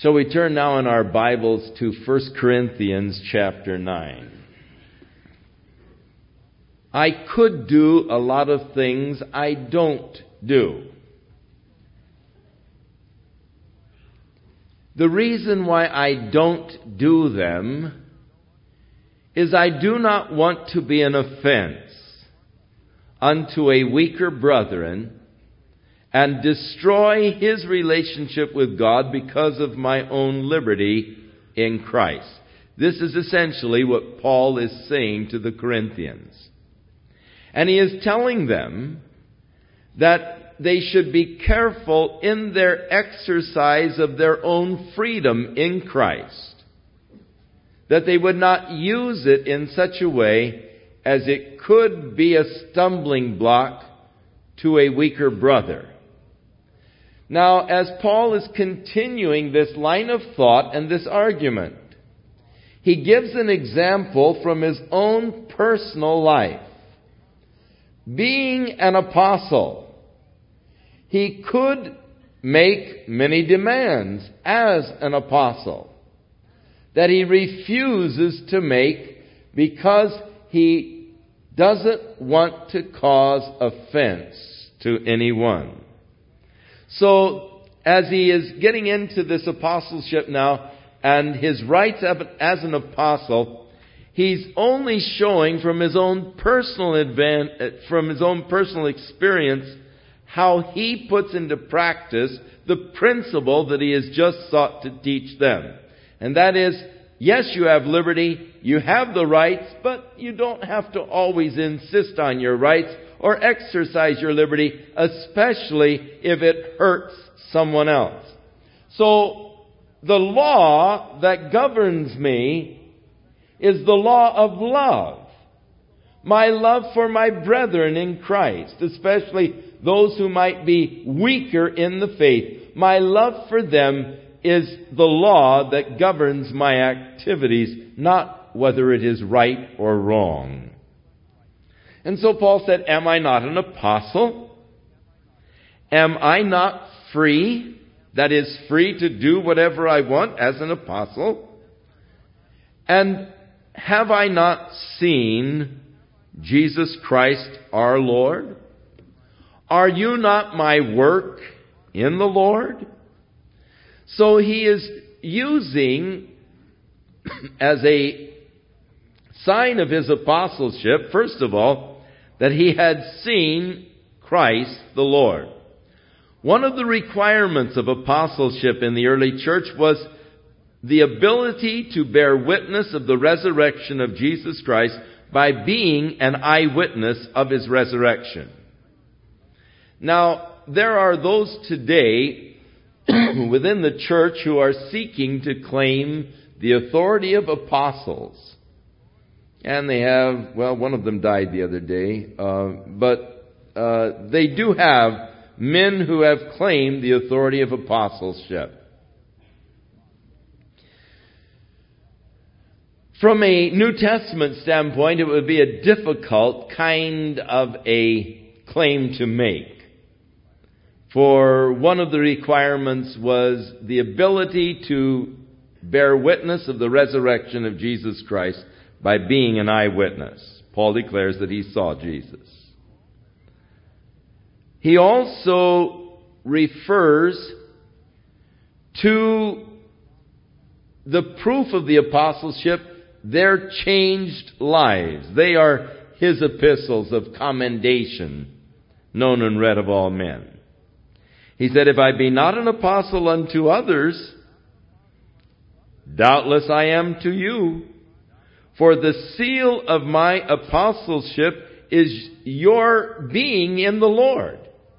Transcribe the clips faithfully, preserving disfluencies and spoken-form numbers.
So we turn now in our Bibles to First Corinthians chapter nine. I could do a lot of things I don't do. The reason why I don't do them is I do not want to be an offense unto a weaker brethren and destroy his relationship with God because of my own liberty in Christ. This is essentially what Paul is saying to the Corinthians. And he is telling them that they should be careful in their exercise of their own freedom in Christ. That they would not use it in such a way as it could be a stumbling block to a weaker brother. Now, as Paul is continuing this line of thought and this argument, he gives an example from his own personal life. Being an apostle, he could make many demands as an apostle that he refuses to make because he doesn't want to cause offense to anyone. So, as he is getting into this apostleship now and his rights as an apostle, he's only showing from his own personal advan- from his own personal experience how he puts into practice the principle that he has just sought to teach them. And that is, yes, you have liberty, you have the rights, but you don't have to always insist on your rights or exercise your liberty, especially if it hurts someone else. So, the law that governs me is the law of love. My love for my brethren in Christ, especially those who might be weaker in the faith. My love for them is the law that governs my activities, not whether it is right or wrong. And so Paul said, am I not an apostle? Am I not free? That is, free to do whatever I want as an apostle? And have I not seen Jesus Christ our Lord? Are you not my work in the Lord? So he is using as a sign of his apostleship, first of all, that he had seen Christ the Lord. One of the requirements of apostleship in the early church was the ability to bear witness of the resurrection of Jesus Christ by being an eyewitness of his resurrection. Now, there are those today within the church who are seeking to claim the authority of apostles. And they have, well, one of them died the other day, uh, but uh, they do have men who have claimed the authority of apostleship. From a New Testament standpoint, it would be a difficult kind of a claim to make. For one of the requirements was the ability to bear witness of the resurrection of Jesus Christ by being an eyewitness. Paul declares that he saw Jesus. He also refers to the proof of the apostleship, their changed lives. They are his epistles of commendation, known and read of all men. He said, if I be not an apostle unto others, doubtless I am to you. For the seal of my apostleship is your being in the Lord.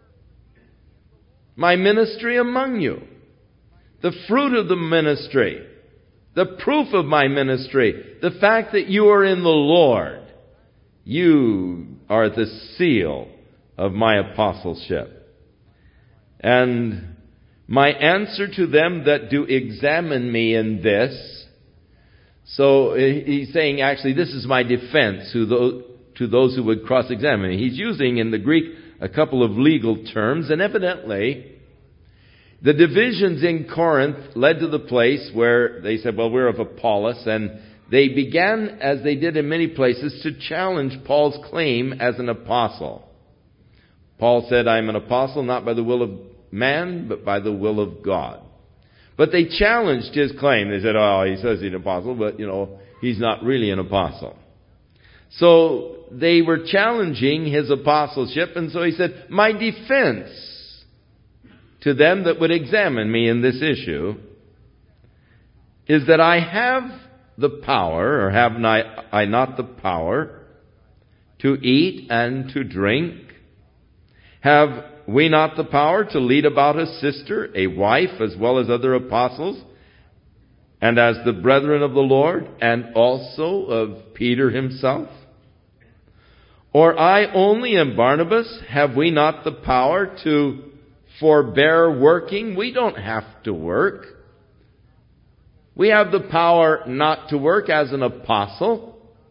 My ministry among you. The fruit of the ministry. The proof of my ministry. The fact that you are in the Lord. You are the seal of my apostleship. And my answer to them that do examine me in this. So he's saying, actually, this is my defense to those, to those who would cross-examine me. He's using in the Greek a couple of legal terms, and evidently The divisions in Corinth led to the place where they said, well, we're of Apollos, and they began, as they did in many places, to challenge Paul's claim as an apostle. Paul said, I am an apostle not by the will of man, but by the will of God. But they challenged his claim. They said, oh, he says he's an apostle, but, you know, he's not really an apostle. So they were challenging his apostleship, and so he said, my defense to them that would examine me in this issue is that I have the power, or have I not the power, to eat and to drink? Have we not the power to lead about a sister, a wife, as well as other apostles, and as the brethren of the Lord, and also of Peter himself? Or I only and Barnabas, have we not the power to forbear working? We don't have to work. We have the power not to work as an apostle.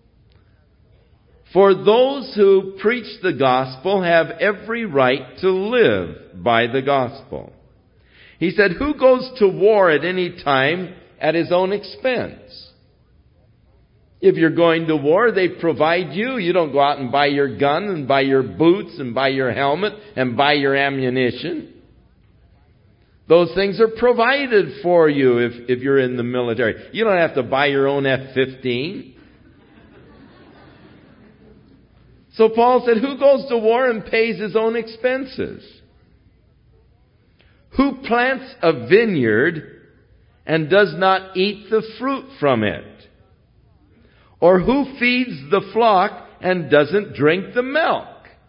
For those who preach the gospel have every right to live by the gospel. He said, who goes to war at any time at his own expense? If you're going to war, they provide you. You don't go out and buy your gun and buy your boots and buy your helmet and buy your ammunition. Those things are provided for you if, if you're in the military. You don't have to buy your own F fifteen. So Paul said, who goes to war and pays his own expenses? Who plants a vineyard and does not eat the fruit from it? Or who feeds the flock and doesn't drink the milk?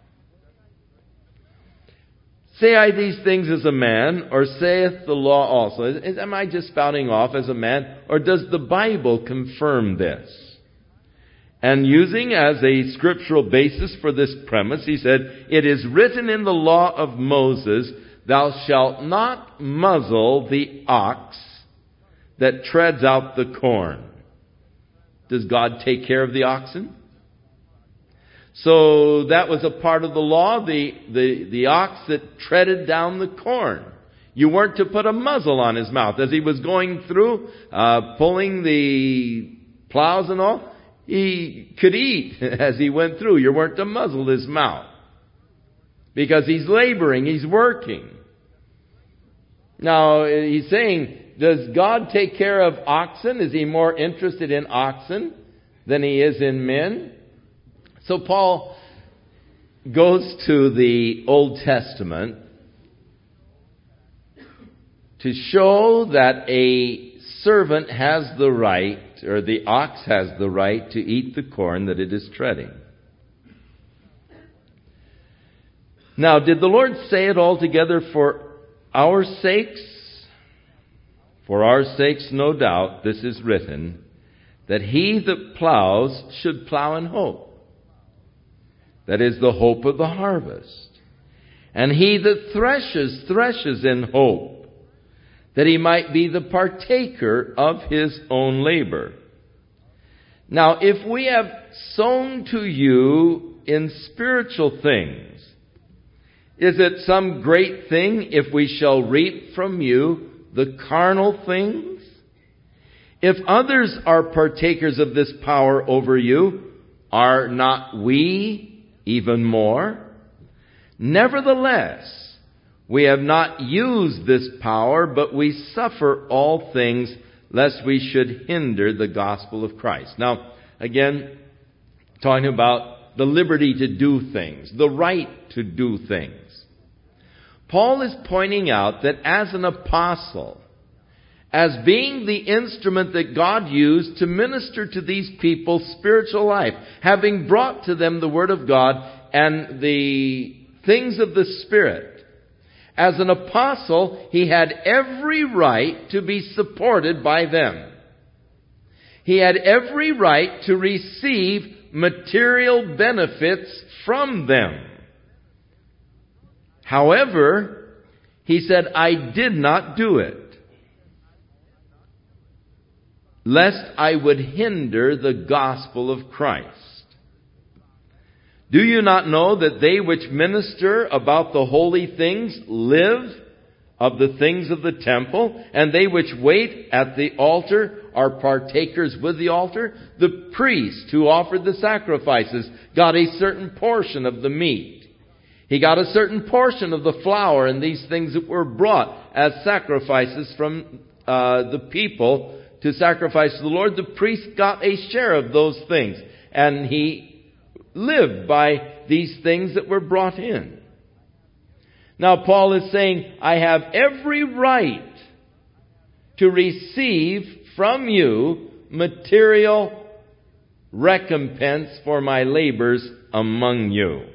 Say I these things as a man, or saith the law also? Is, am I just spouting off as a man, or does the Bible confirm this? And using as a scriptural basis for this premise, he said, it is written in the law of Moses, thou shalt not muzzle the ox that treads out the corn. Does God take care of the oxen? So that was a part of the law, the, the, the ox that treaded down the corn. You weren't to put a muzzle on his mouth. As he was going through, uh, pulling the plows and all, he could eat as he went through. You weren't to muzzle his mouth. Because he's laboring, he's working. Now, he's saying, does God take care of oxen? Is he more interested in oxen than he is in men? So Paul goes to the Old Testament to show that a servant has the right, or the ox has the right, to eat the corn that it is treading. Now, did the Lord say it altogether for our sakes? For our sakes, no doubt, this is written, that he that plows should plow in hope. That is the hope of the harvest. And he that threshes, threshes in hope, that he might be the partaker of his own labor. Now, if we have sown to you in spiritual things, is it some great thing if we shall reap from you the carnal things? If others are partakers of this power over you, are not we even more? Nevertheless, we have not used this power, but we suffer all things, lest we should hinder the gospel of Christ. Now, again, talking about the liberty to do things, the right to do things. Paul is pointing out that as an apostle, as being the instrument that God used to minister to these people's spiritual life, having brought to them the Word of God and the things of the Spirit, as an apostle, he had every right to be supported by them. He had every right to receive material benefits from them. However, he said, I did not do it, lest I would hinder the gospel of Christ. Do you not know that they which minister about the holy things live of the things of the temple, and they which wait at the altar are partakers with the altar. The priest who offered the sacrifices got a certain portion of the meat. He got a certain portion of the flour and these things that were brought as sacrifices from uh, the people to sacrifice to the Lord. The priest got a share of those things, and he lived by these things that were brought in. Now Paul is saying, I have every right to receive from you material recompense for my labors among you.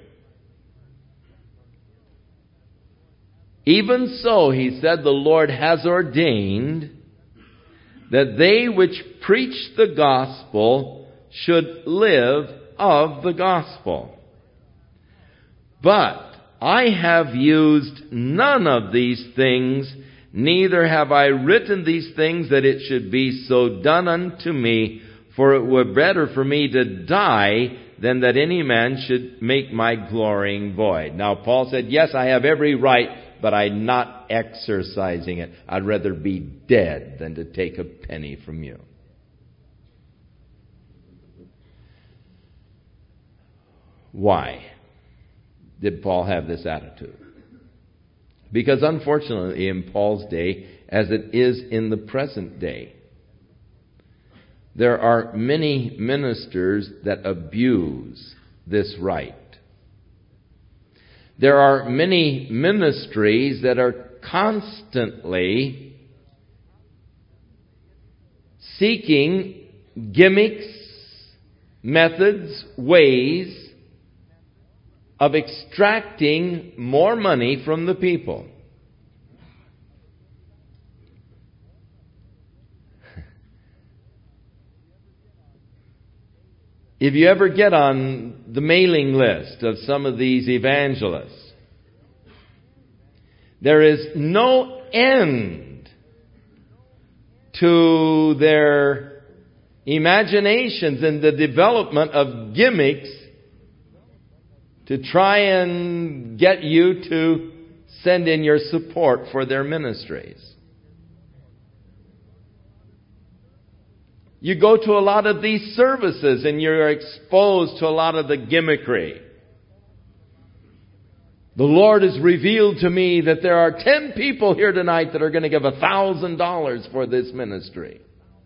Even so, he said, the Lord has ordained that they which preach the gospel should live of the gospel. But I have used none of these things, neither have I written these things that it should be so done unto me, for it were better for me to die than that any man should make my glorying void. Now Paul said, yes, I have every right, but I'm not exercising it. I'd rather be dead than to take a penny from you. Why did Paul have this attitude? Because unfortunately in Paul's day, as it is in the present day, there are many ministers that abuse this right. There are many ministries that are constantly seeking gimmicks, methods, ways of extracting more money from the people. If you ever get on the mailing list of some of these evangelists, there is no end to their imaginations and the development of gimmicks to try and get you to send in your support for their ministries. You go to a lot of these services and you're exposed to a lot of the gimmickry. The Lord has revealed to me that there are ten people here tonight that are going to give a thousand dollars for this ministry.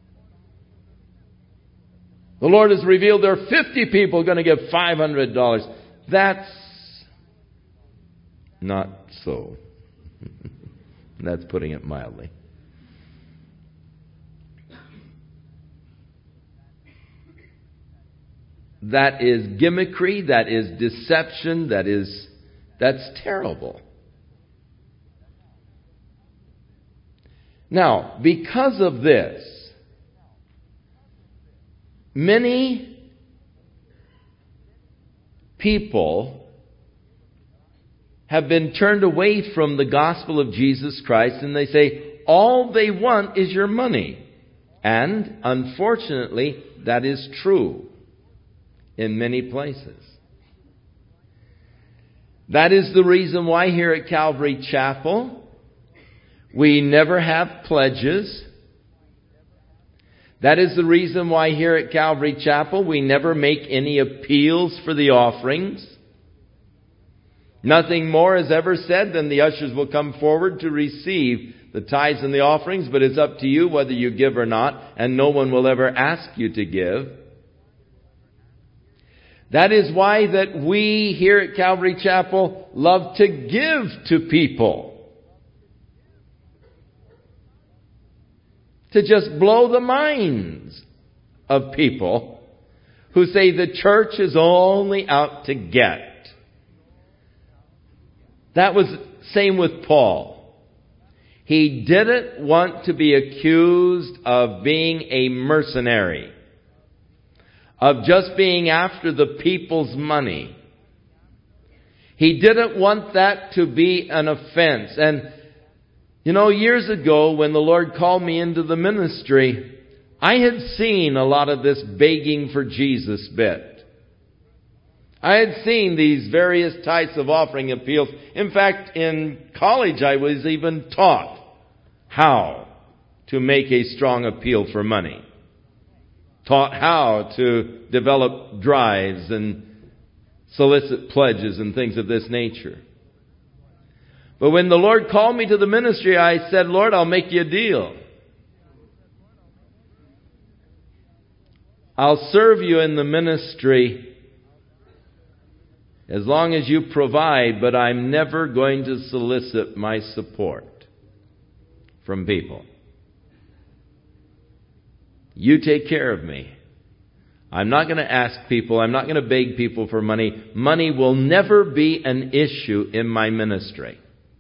The Lord has revealed there are fifty people going to give five hundred dollars. That's not so. That's putting it mildly. That is gimmickry, that is deception, that is, that's terrible. Now, because of this, many people have been turned away from the gospel of Jesus Christ, and they say, all they want is your money. And, unfortunately, that is true in many places. That is the reason why here at Calvary Chapel we never have pledges. That is the reason why here at Calvary Chapel we never make any appeals for the offerings. Nothing more is ever said than the ushers will come forward to receive the tithes and the offerings, but it's up to you whether you give or not, and no one will ever ask you to give. That is why that we here at Calvary Chapel love to give to people. To just blow the minds of people who say the church is only out to get. That was same with Paul. He didn't want to be accused of being a mercenary, of just being after the people's money. He didn't want that to be an offense. And, you know, years ago when the Lord called me into the ministry, I had seen a lot of this begging for Jesus bit. I had seen these various types of offering appeals. In fact, in college I was even taught how to make a strong appeal for money. Taught how to develop drives and solicit pledges and things of this nature. But when the Lord called me to the ministry, I said, Lord, I'll make you a deal. I'll serve you in the ministry as long as you provide, but I'm never going to solicit my support from people. You take care of me. I'm not going to ask people. I'm not going to beg people for money. Money will never be an issue in my ministry.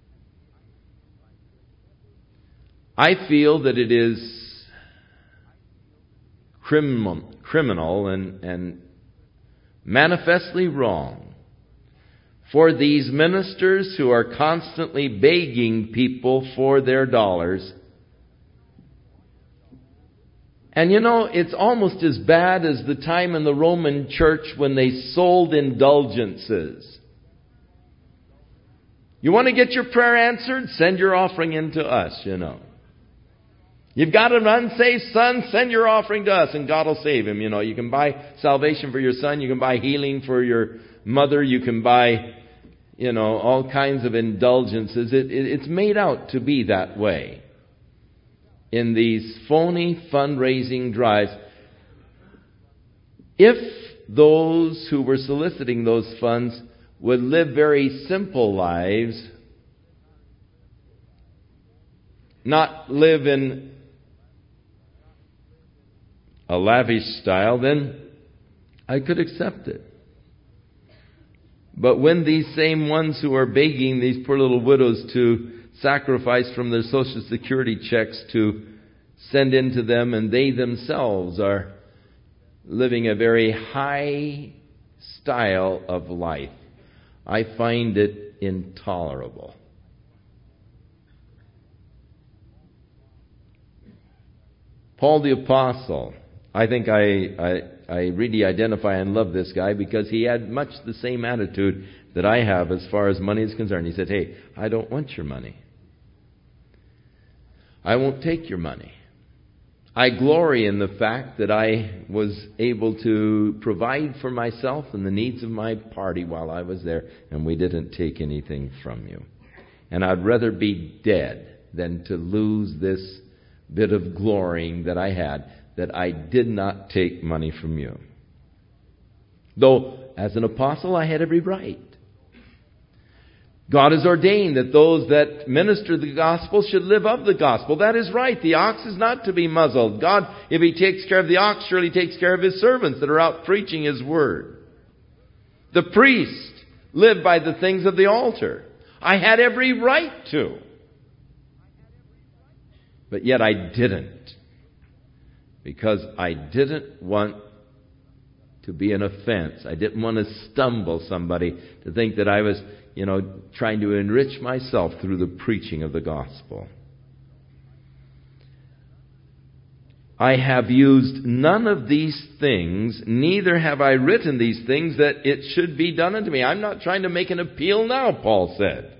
I feel that it is criminal, criminal and, and manifestly wrong for these ministers who are constantly begging people for their dollars. And you know, it's almost as bad as the time in the Roman church when they sold indulgences. You want to get your prayer answered? Send your offering in to us, you know. You've got an unsaved son? Send your offering to us and God will save him. You know, you can buy salvation for your son. You can buy healing for your mother. You can buy, you know, all kinds of indulgences. It, it, it's made out to be that way in these phony fundraising drives. If those who were soliciting those funds would live very simple lives, not live in a lavish style, then I could accept it. But when these same ones who are begging these poor little widows to sacrifice from their Social Security checks to send into them, and they themselves are living a very high style of life, I find it intolerable. Paul the Apostle, I think I, I, I really identify and love this guy because he had much the same attitude that I have as far as money is concerned. He said, hey, I don't want your money. I won't take your money. I glory in the fact that I was able to provide for myself and the needs of my party while I was there, and we didn't take anything from you. And I'd rather be dead than to lose this bit of glorying that I had, that I did not take money from you. Though, as an apostle, I had every right. God has ordained that those that minister the gospel should live of the gospel. That is right. The ox is not to be muzzled. God, if He takes care of the ox, surely takes care of His servants that are out preaching His word. The priest lived by the things of the altar. I had every right to. But yet I didn't. Because I didn't want to be an offense. I didn't want to stumble somebody to think that I was, you know, trying to enrich myself through the preaching of the gospel. I have used none of these things, neither have I written these things that it should be done unto me. I'm not trying to make an appeal now, Paul said.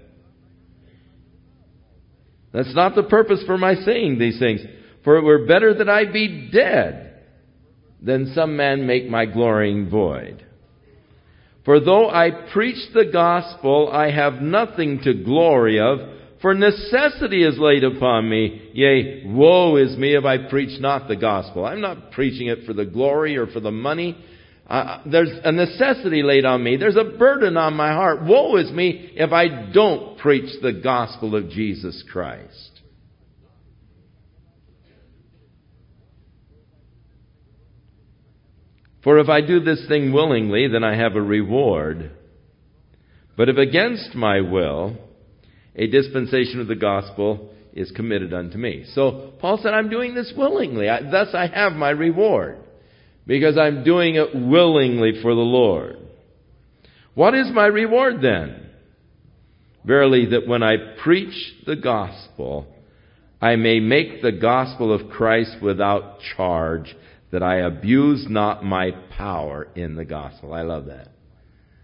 That's not the purpose for my saying these things. For it were better that I be dead than some man make my glorying void. For though I preach the gospel, I have nothing to glory of, for necessity is laid upon me. Yea, woe is me if I preach not the gospel. I'm not preaching it for the glory or for the money. Uh, there's a necessity laid on me. There's a burden on my heart. Woe is me if I don't preach the gospel of Jesus Christ. For if I do this thing willingly, then I have a reward. But if against my will, a dispensation of the gospel is committed unto me. So Paul said, I'm doing this willingly. I, thus I have my reward. Because I'm doing it willingly for the Lord. What is my reward then? Verily, that when I preach the gospel, I may make the gospel of Christ without charge, that I abuse not my power in the gospel. I love that.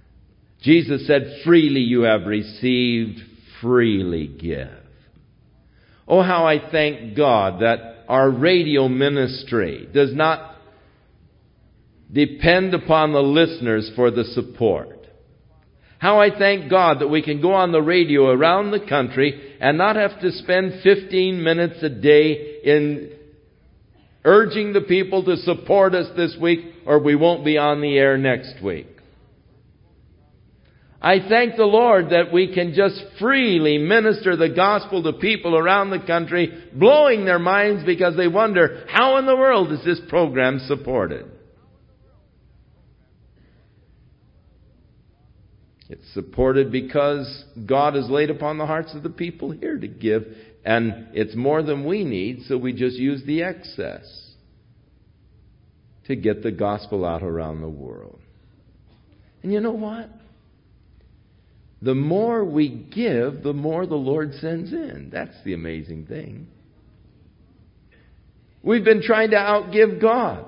Jesus said, freely you have received, freely give. Oh, how I thank God that our radio ministry does not depend upon the listeners for the support. How I thank God that we can go on the radio around the country and not have to spend fifteen minutes a day in urging the people to support us this week, or we won't be on the air next week. I thank the Lord that we can just freely minister the gospel to people around the country, blowing their minds because they wonder, how in the world is this program supported? It's supported because God has laid upon the hearts of the people here to give, and it's more than we need, so we just use the excess to get the gospel out around the world. And you know what? The more we give, the more the Lord sends in. That's the amazing thing. We've been trying to outgive God.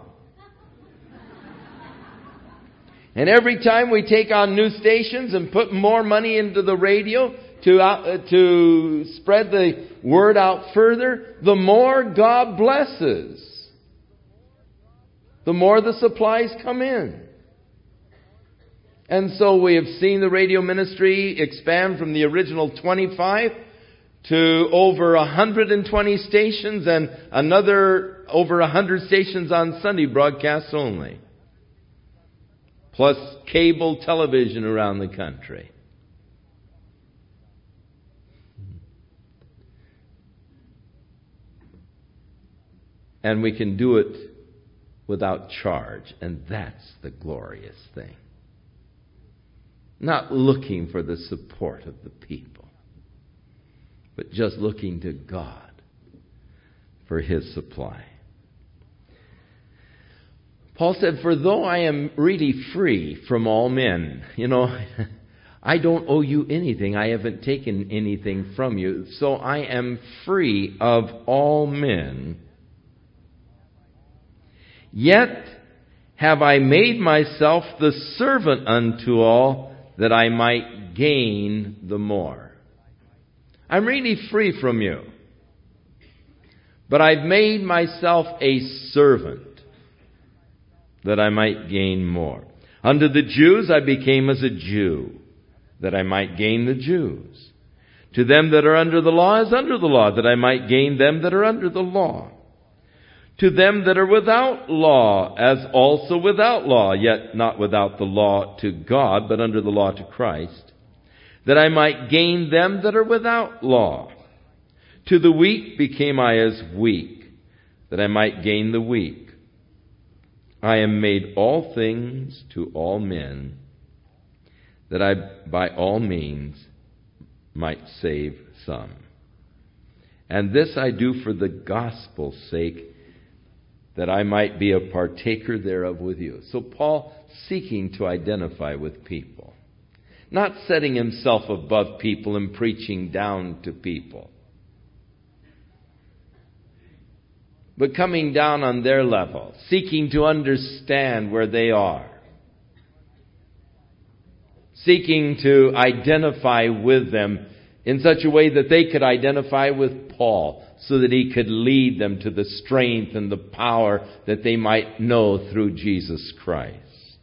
And every time we take on new stations and put more money into the radio to uh, to spread the word out further, the more God blesses. The more the supplies come in. And so we have seen the radio ministry expand from the original twenty-five to over one hundred twenty stations and another over one hundred stations on Sunday broadcasts only. Plus cable television around the country. And we can do it without charge. And that's the glorious thing. Not looking for the support of the people, but just looking to God for His supply. Paul said, for though I am really free from all men, you know, I don't owe you anything. I haven't taken anything from you. So I am free of all men. Yet have I made myself the servant unto all, that I might gain the more. I'm really free from you. But I've made myself a servant, that I might gain more. Unto the Jews I became as a Jew, that I might gain the Jews. To them that are under the law as under the law, that I might gain them that are under the law. To them that are without law, as also without law, yet not without the law to God, but under the law to Christ, that I might gain them that are without law. To the weak became I as weak, that I might gain the weak. I am made all things to all men, that I by all means might save some. And this I do for the gospel's sake, that I might be a partaker thereof with you. So Paul seeking to identify with people, not setting himself above people and preaching down to people, but coming down on their level, seeking to understand where they are, seeking to identify with them in such a way that they could identify with Paul, so that he could lead them to the strength and the power that they might know through Jesus Christ.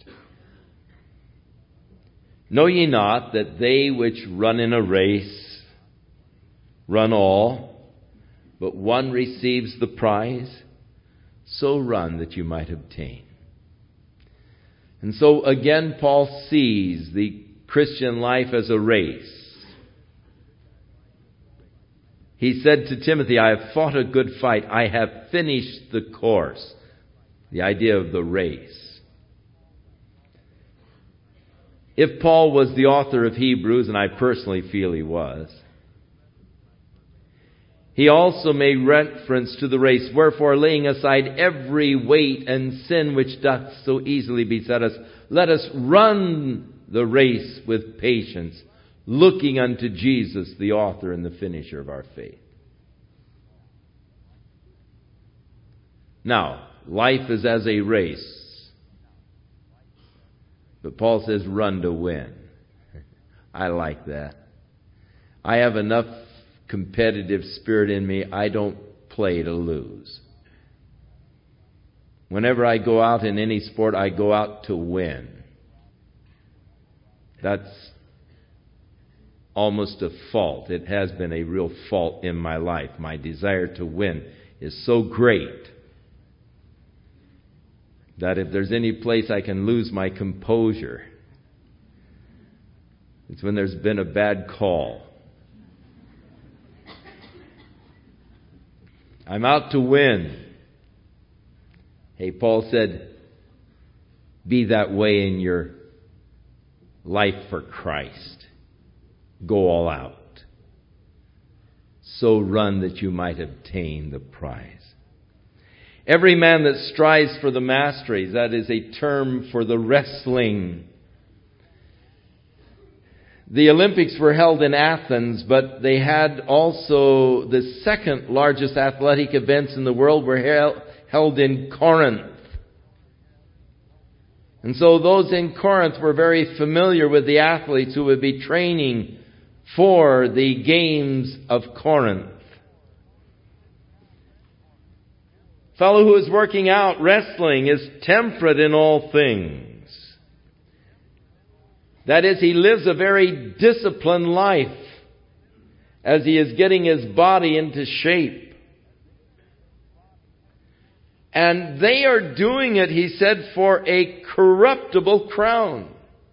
Know ye not that they which run in a race run all, but one receives the prize? So run that you might obtain. And so again, Paul sees the Christian life as a race. He said to Timothy, I have fought a good fight. I have finished the course. The idea of the race. If Paul was the author of Hebrews, and I personally feel he was, he also made reference to the race. Wherefore, laying aside every weight and sin which doth so easily beset us, let us run the race with patience, looking unto Jesus, the author and the finisher of our faith. Now, life is as a race. But Paul says, run to win. I like that. I have enough competitive spirit in me. I don't play to lose. Whenever I go out in any sport, I go out to win. That's almost a fault. It has been a real fault in my life. My desire to win is so great that if there's any place I can lose my composure, it's when there's been a bad call. I'm out to win. Hey, Paul said, be that way in your life for Christ. Go all out. So run that you might obtain the prize. Every man that strives for the masteries, that is a term for the wrestling. The Olympics were held in Athens, but they had also the second largest athletic events in the world were held in Corinth. And so those in Corinth were very familiar with the athletes who would be training for the games of Corinth. Fellow who is working out, wrestling, is temperate in all things. That is, he lives a very disciplined life as he is getting his body into shape. And they are doing it, he said, for a corruptible crown.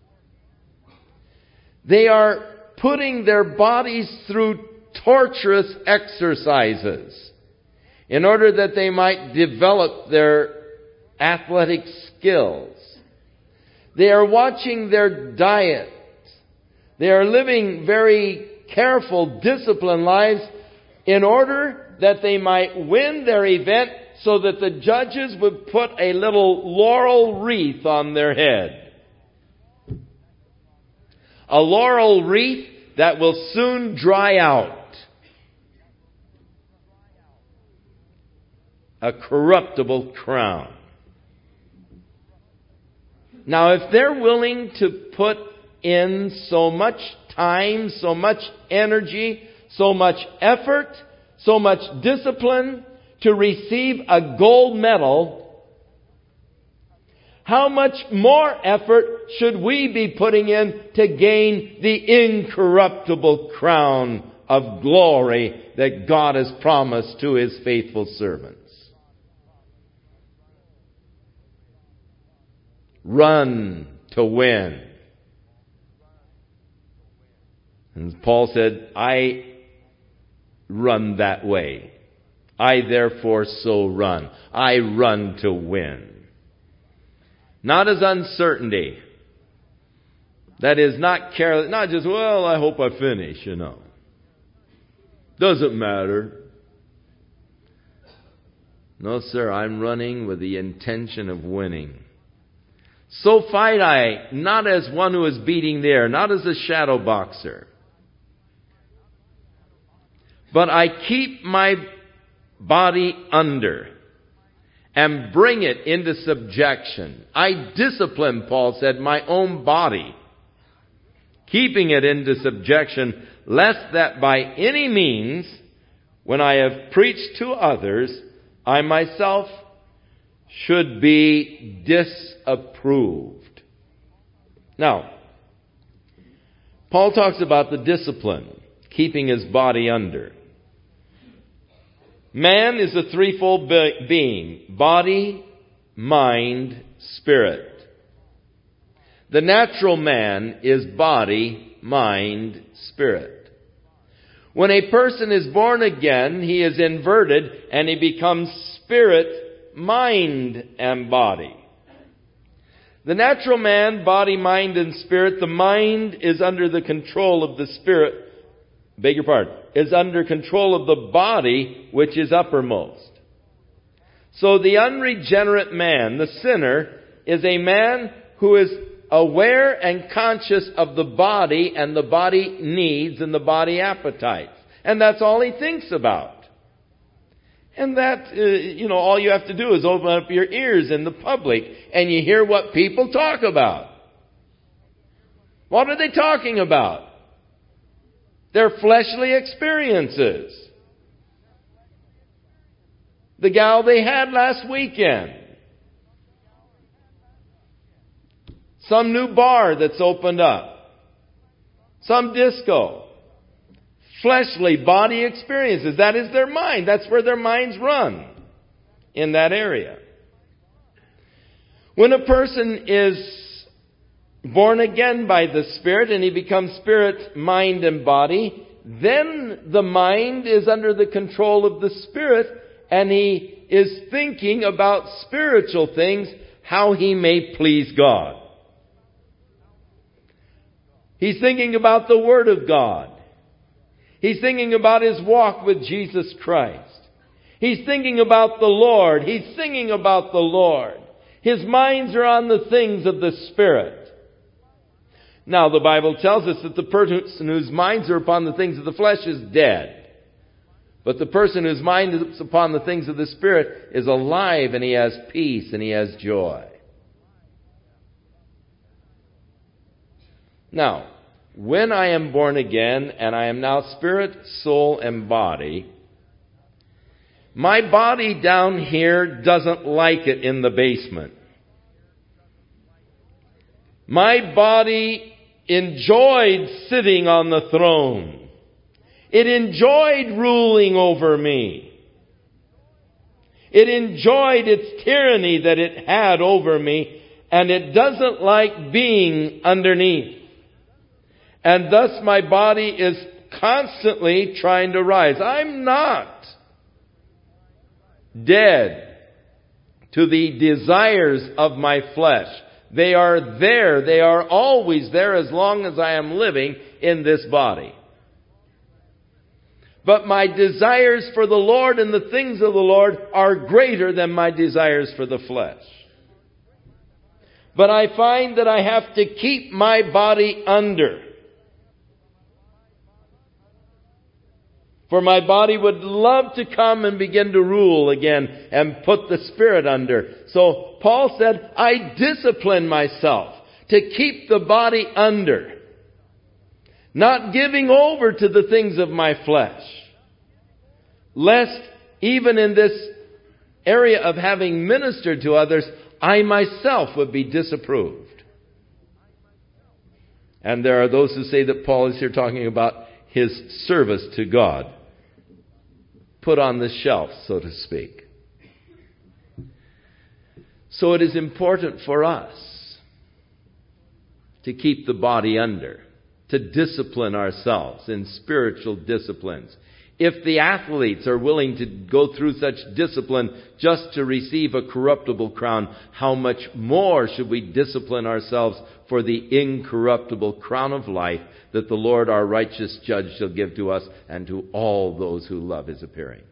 They are putting their bodies through torturous exercises in order that they might develop their athletic skills. They are watching their diet. They are living very careful, disciplined lives in order that they might win their event so that the judges would put a little laurel wreath on their head. A laurel wreath that will soon dry out. A corruptible crown. Now, if they're willing to put in so much time, so much energy, so much effort, so much discipline to receive a gold medal, how much more effort should we be putting in to gain the incorruptible crown of glory that God has promised to His faithful servants? Run to win. And Paul said, I run that way. I therefore so run. I run to win. Not as uncertainty. That is not careless, not just, well, I hope I finish, you know. Doesn't matter. No, sir, I'm running with the intention of winning. So fight I, not as one who is beating the air, not as a shadow boxer. But I keep my body under and bring it into subjection. I discipline, Paul said, my own body, keeping it into subjection, lest that by any means, when I have preached to others, I myself should be disapproved. Now, Paul talks about the discipline, keeping his body under. Man is a threefold be- being: body, mind, spirit. The natural man is body, mind, spirit. When a person is born again, he is inverted and he becomes spirit, mind, and body. The natural man, body, mind, and spirit, the mind is under the control of the spirit, beg your pardon, is under control of the body which is uppermost. So the unregenerate man, the sinner, is a man who is aware and conscious of the body and the body needs and the body appetites. And that's all he thinks about. And that, uh, you know, all you have to do is open up your ears in the public and you hear what people talk about. What are they talking about? Their fleshly experiences. The gal they had last weekend. Some new bar that's opened up. Some disco. Fleshly body experiences. That is their mind. That's where their minds run. In that area. When a person is born again by the Spirit and he becomes spirit, mind, and body, then the mind is under the control of the Spirit and he is thinking about spiritual things, how he may please God. He's thinking about the Word of God. He's thinking about his walk with Jesus Christ. He's thinking about the Lord. He's singing about the Lord. His minds are on the things of the Spirit. Now, the Bible tells us that the person whose minds are upon the things of the flesh is dead. But the person whose mind is upon the things of the Spirit is alive, and he has peace and he has joy. Now, when I am born again and I am now spirit, soul, and body, my body down here doesn't like it in the basement. My body enjoyed sitting on the throne. It enjoyed ruling over me. It enjoyed its tyranny that it had over me, and it doesn't like being underneath. And thus my body is constantly trying to rise. I'm not dead to the desires of my flesh. They are there. They are always there as long as I am living in this body. But my desires for the Lord and the things of the Lord are greater than my desires for the flesh. But I find that I have to keep my body under. For my body would love to come and begin to rule again and put the Spirit under. So Paul said, I discipline myself to keep the body under. Not giving over to the things of my flesh. Lest even in this area of having ministered to others, I myself would be disapproved. And there are those who say that Paul is here talking about his service to God. Put on the shelf, so to speak. So it is important for us to keep the body under, to discipline ourselves in spiritual disciplines. If the athletes are willing to go through such discipline just to receive a corruptible crown, how much more should we discipline ourselves for the incorruptible crown of life that the Lord our righteous judge shall give to us and to all those who love his appearing.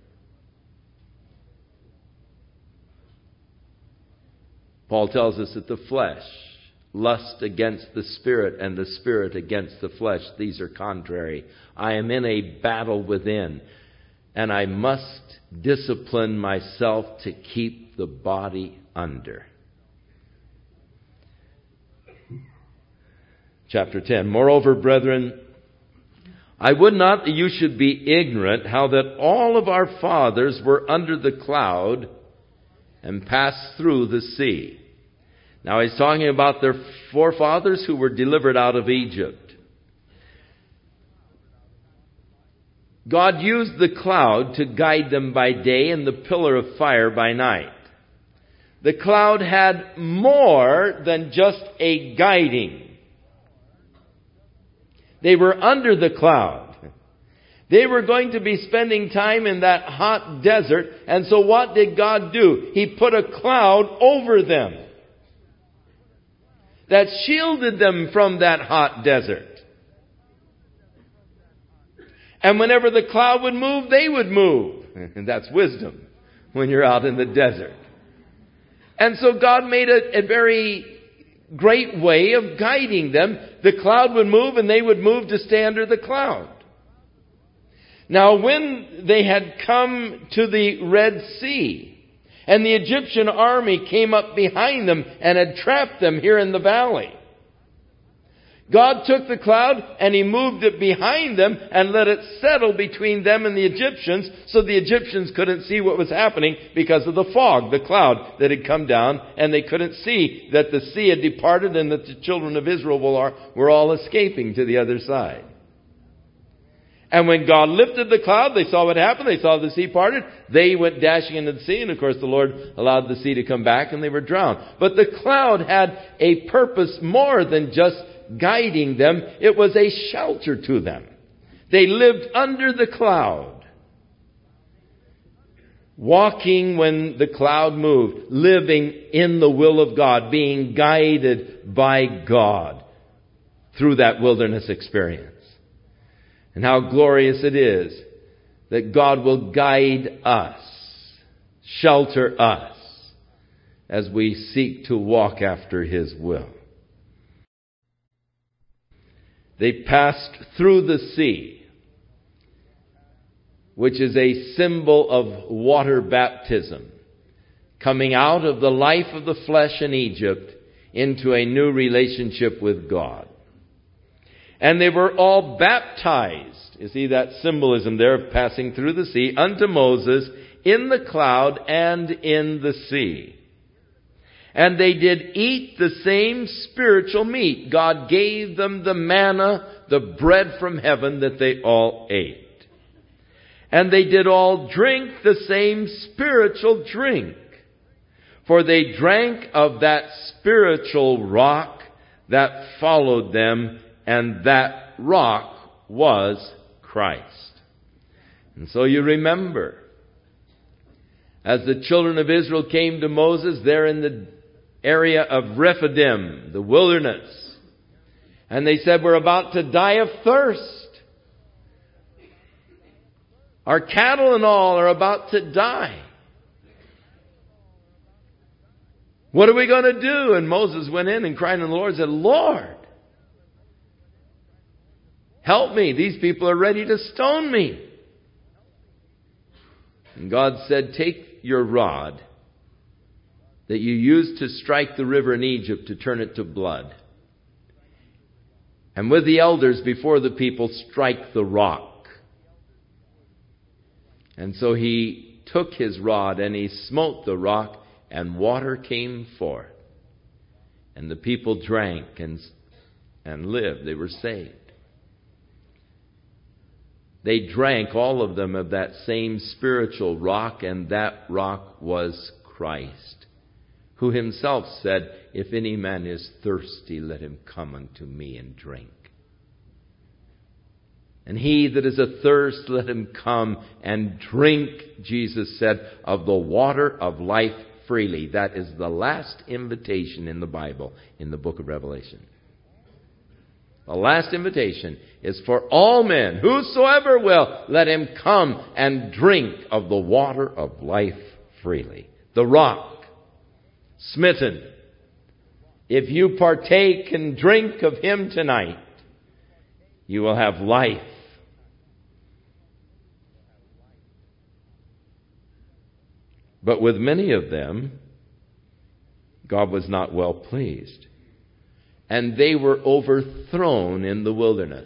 Paul tells us that the flesh lusts against the Spirit and the Spirit against the flesh. These are contrary. I am in a battle within, and I must discipline myself to keep the body under. Chapter ten. Moreover, brethren, I would not that you should be ignorant how that all of our fathers were under the cloud and passed through the sea. Now he's talking about their forefathers who were delivered out of Egypt. God used the cloud to guide them by day and the pillar of fire by night. The cloud had more than just a guiding. They were under the cloud. They were going to be spending time in that hot desert. And so what did God do? He put a cloud over them that shielded them from that hot desert. And whenever the cloud would move, they would move. And that's wisdom when you're out in the desert. And so God made a, a very great way of guiding them. The cloud would move and they would move to stay under the cloud. Now when they had come to the Red Sea, and the Egyptian army came up behind them and had trapped them here in the valley, God took the cloud and He moved it behind them and let it settle between them and the Egyptians, so the Egyptians couldn't see what was happening because of the fog, the cloud that had come down, and they couldn't see that the sea had departed and that the children of Israel were all escaping to the other side. And when God lifted the cloud, they saw what happened. They saw the sea parted. They went dashing into the sea. And of course the Lord allowed the sea to come back and they were drowned. But the cloud had a purpose more than just guiding them. It was a shelter to them. They lived under the cloud, walking when the cloud moved, living in the will of God, being guided by God through that wilderness experience. And how glorious it is that God will guide us, shelter us, as we seek to walk after His will. They passed through the sea, which is a symbol of water baptism, coming out of the life of the flesh in Egypt into a new relationship with God. And they were all baptized. You see that symbolism there of passing through the sea unto Moses in the cloud and in the sea. And they did eat the same spiritual meat. God gave them the manna, the bread from heaven that they all ate. And they did all drink the same spiritual drink. For they drank of that spiritual rock that followed them, and that rock was Christ. And so you remember, as the children of Israel came to Moses there in the area of Rephidim, the wilderness, and they said, we're about to die of thirst. Our cattle and all are about to die. What are we going to do? And Moses went in and cried unto the Lord and said, Lord, help me. These people are ready to stone me. And God said, take your rod that you used to strike the river in Egypt to turn it to blood, and with the elders before the people, strike the rock. And so he took his rod and he smote the rock, and water came forth. And the people drank and, and lived. They were saved. They drank, all of them, of that same spiritual rock, and that rock was Christ, who Himself said, if any man is thirsty, let him come unto me and drink. And he that is athirst, let him come and drink, Jesus said, of the water of life freely. That is the last invitation in the Bible, in the book of Revelation. The last invitation is for all men, whosoever will, let him come and drink of the water of life freely. The rock, smitten. If you partake and drink of Him tonight, you will have life. But with many of them, God was not well pleased. And they were overthrown in the wilderness.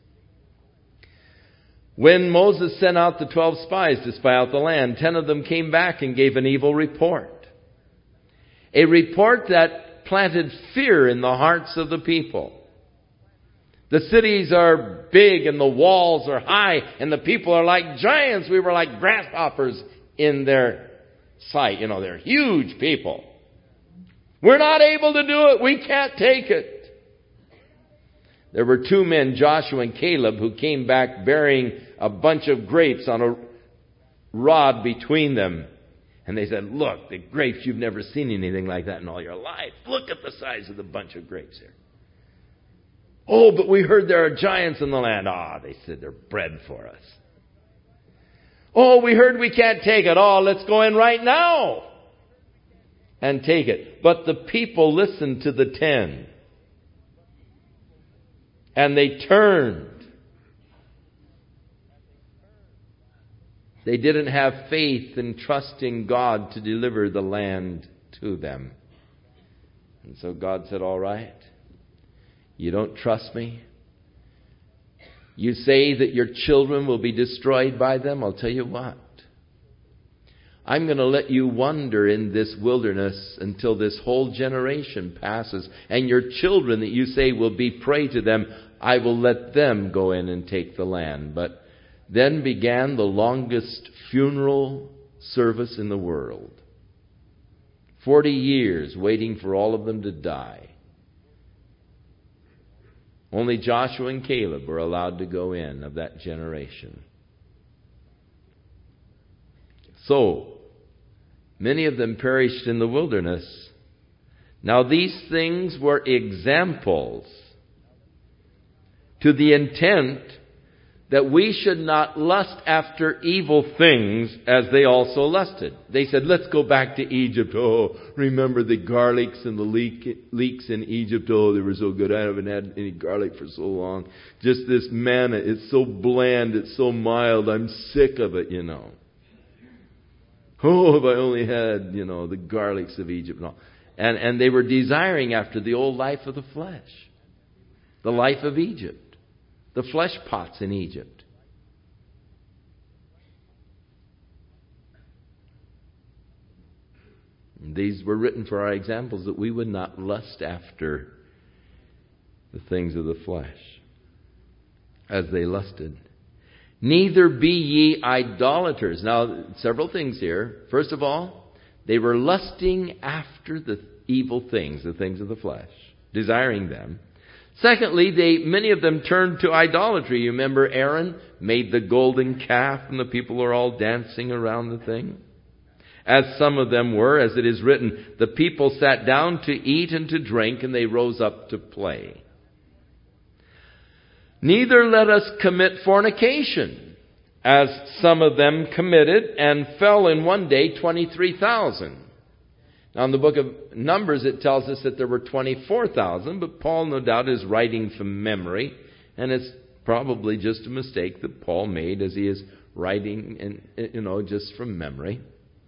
When Moses sent out the twelve spies to spy out the land, ten of them came back and gave an evil report. A report that planted fear in the hearts of the people. The cities are big and the walls are high and the people are like giants. We were like grasshoppers in their sight. You know, they're huge people. We're not able to do it. We can't take it. There were two men, Joshua and Caleb, who came back bearing a bunch of grapes on a rod between them. And they said, look, the grapes, you've never seen anything like that in all your life. Look at the size of the bunch of grapes here. Oh, but we heard there are giants in the land. Ah, they said, they're bread for us. Oh, we heard we can't take it. Oh, let's go in right now and take it. But the people listened to the ten. And they turned. They didn't have faith and trust in God to deliver the land to them. And so God said, all right, You don't trust me? You say that your children will be destroyed by them? I'll tell you what. I'm going to let you wander in this wilderness until this whole generation passes. And your children that you say will be prey to them, I will let them go in and take the land. But then began the longest funeral service in the world. Forty years waiting for all of them to die. Only Joshua and Caleb were allowed to go in of that generation. So, many of them perished in the wilderness. Now these things were examples to the intent that we should not lust after evil things as they also lusted. They said, let's go back to Egypt. Oh, remember the garlics and the leek, leeks in Egypt. Oh, they were so good. I haven't had any garlic for so long. Just this manna, it's so bland, it's so mild. I'm sick of it, you know. Oh, if I only had, you know, the garlics of Egypt and all. And, and they were desiring after the old life of the flesh. The life of Egypt. The flesh pots in Egypt. And these were written for our examples that we would not lust after the things of the flesh as they lusted. Neither be ye idolaters. Now, several things here. First of all, they were lusting after the evil things, the things of the flesh, desiring them. Secondly, they many of them turned to idolatry. You remember Aaron made the golden calf and the people are all dancing around the thing? As some of them were, as it is written, the people sat down to eat and to drink and they rose up to play. Neither let us commit fornication, as some of them committed and fell in one day twenty-three thousand. Now in the book of Numbers it tells us that there were twenty-four thousand, but Paul no doubt is writing from memory, and it's probably just a mistake that Paul made as he is writing, and you know, just from memory.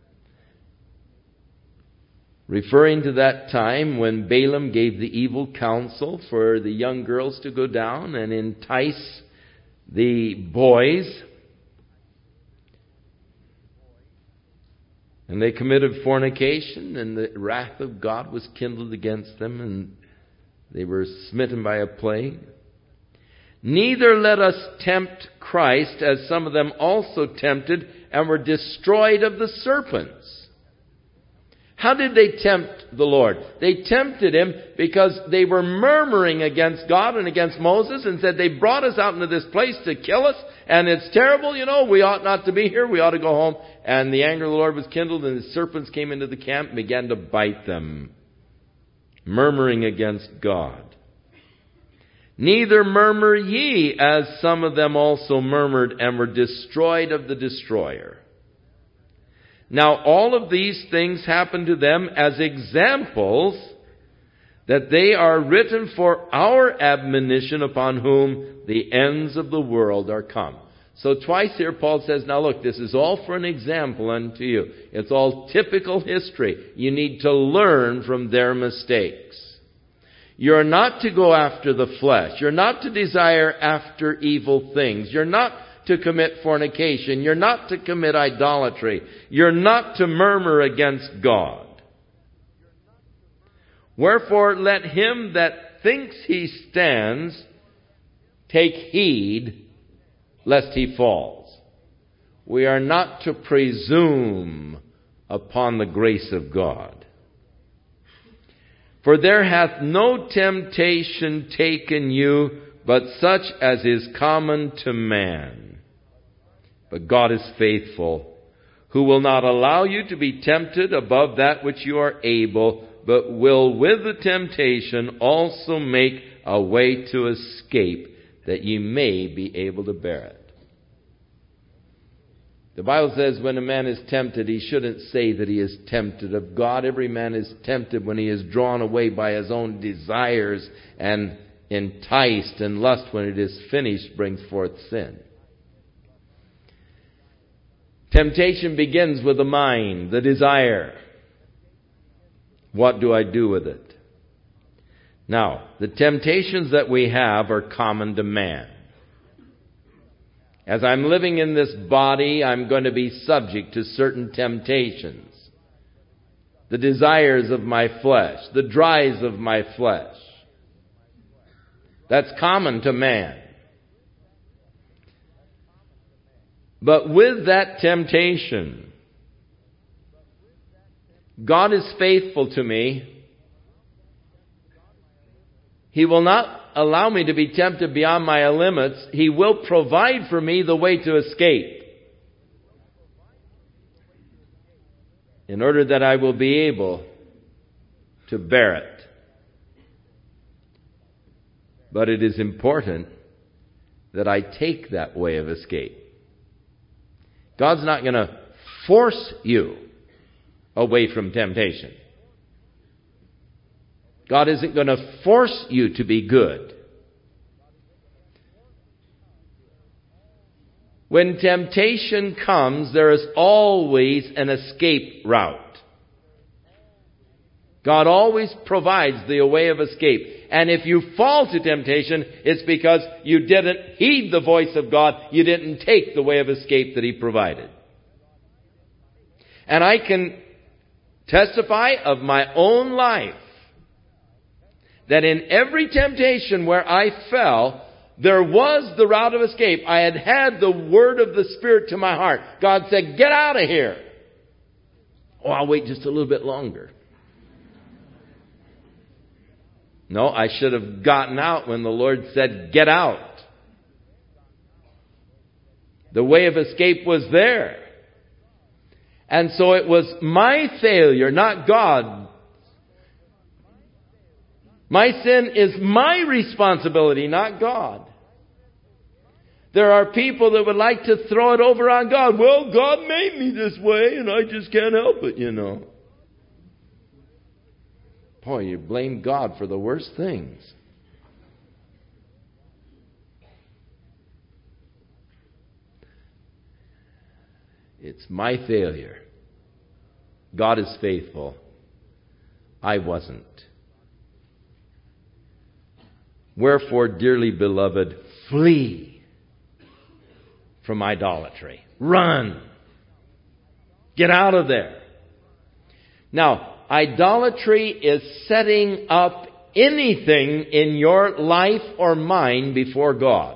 Referring to that time when Balaam gave the evil counsel for the young girls to go down and entice the boys. And they committed fornication, and the wrath of God was kindled against them, and they were smitten by a plague. Neither let us tempt Christ, as some of them also tempted, and were destroyed of the serpents. How did they tempt the Lord? They tempted Him because they were murmuring against God and against Moses and said, they brought us out into this place to kill us, and it's terrible, you know, we ought not to be here, we ought to go home. And the anger of the Lord was kindled, and the serpents came into the camp and began to bite them, murmuring against God. Neither murmur ye, as some of them also murmured and were destroyed of the destroyer. Now all of these things happen to them as examples, that they are written for our admonition, upon whom the ends of the world are come. So twice here Paul says, now look, this is all for an example unto you. It's all typical history. You need to learn from their mistakes. You're not to go after the flesh. You're not to desire after evil things. You're not to commit fornication. You're not to commit idolatry. You're not to murmur against God. Wherefore let him that thinks he stands take heed lest he falls. We are not to presume upon the grace of God. For there hath no temptation taken you, but such as is common to man. But God is faithful, who will not allow you to be tempted above that which you are able, but will with the temptation also make a way to escape, that ye may be able to bear it. The Bible says when a man is tempted, he shouldn't say that he is tempted of God. Every man is tempted when he is drawn away by his own desires and enticed, and lust, when it is finished, brings forth sin. Temptation begins with the mind, the desire. What do I do with it? Now, the temptations that we have are common to man. As I'm living in this body, I'm going to be subject to certain temptations. The desires of my flesh, the drives of my flesh. That's common to man. But with that temptation, God is faithful to me. He will not allow me to be tempted beyond my limits. He will provide for me the way to escape, in order that I will be able to bear it. But it is important that I take that way of escape. God's not going to force you away from temptation. God isn't going to force you to be good. When temptation comes, there is always an escape route. God always provides the way of escape. And if you fall to temptation, it's because you didn't heed the voice of God. You didn't take the way of escape that He provided. And I can testify of my own life that in every temptation where I fell, there was the route of escape. I had had the word of the Spirit to my heart. God said, get out of here. Oh, I'll wait just a little bit longer. No, I should have gotten out when the Lord said, get out. The way of escape was there. And so it was my failure, not God. My sin is my responsibility, not God. There are people that would like to throw it over on God. Well, God made me this way and I just can't help it, you know. Boy, you blame God for the worst things. It's my failure. God is faithful. I wasn't. Wherefore, dearly beloved, flee from idolatry. Run. Get out of there. Now, idolatry is setting up anything in your life or mind before God.